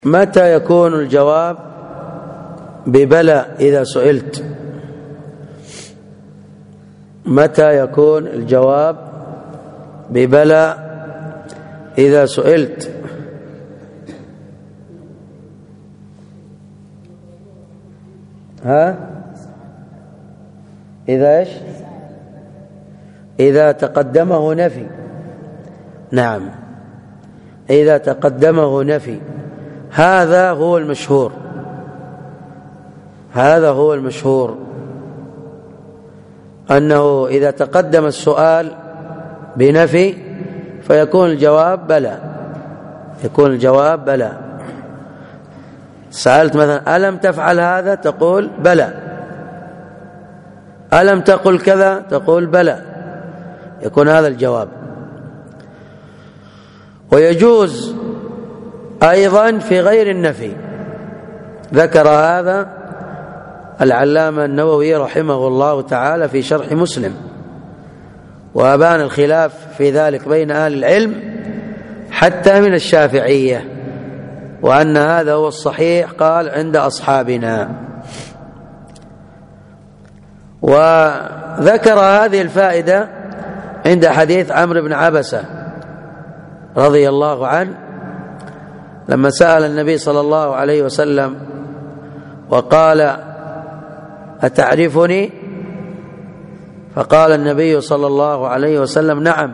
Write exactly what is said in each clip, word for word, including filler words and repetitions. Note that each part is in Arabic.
متى يكون الجواب ببلى إذا سئلت؟ متى يكون الجواب ببلى إذا سئلت؟ ها إذا إيش؟ إذا تقدمه نفي. نعم، إذا تقدمه نفي، هذا هو المشهور، هذا هو المشهور أنه إذا تقدم السؤال بنفي فيكون الجواب بلى، يكون الجواب بلى. سألت مثلا ألم تفعل هذا؟ تقول بلى. ألم تقل كذا؟ تقول بلى، يكون هذا الجواب. ويجوز أيضا في غير النفي، ذكر هذا العلامة النووي رحمه الله تعالى في شرح مسلم، وأبان الخلاف في ذلك بين أهل العلم حتى من الشافعية، وأن هذا هو الصحيح قال عند أصحابنا. وذكر هذه الفائدة عند حديث عمرو بن عبسة رضي الله عنه لما سأل النبي صلى الله عليه وسلم وقال أتعرفني؟ فقال النبي صلى الله عليه وسلم نعم،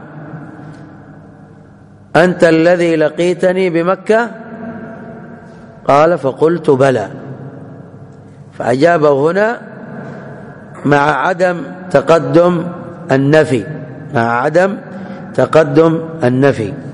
أنت الذي لقيتني بمكة؟ قال فقلت بلى. فأجابه هنا مع عدم تقدم النفي، مع عدم تقدم النفي.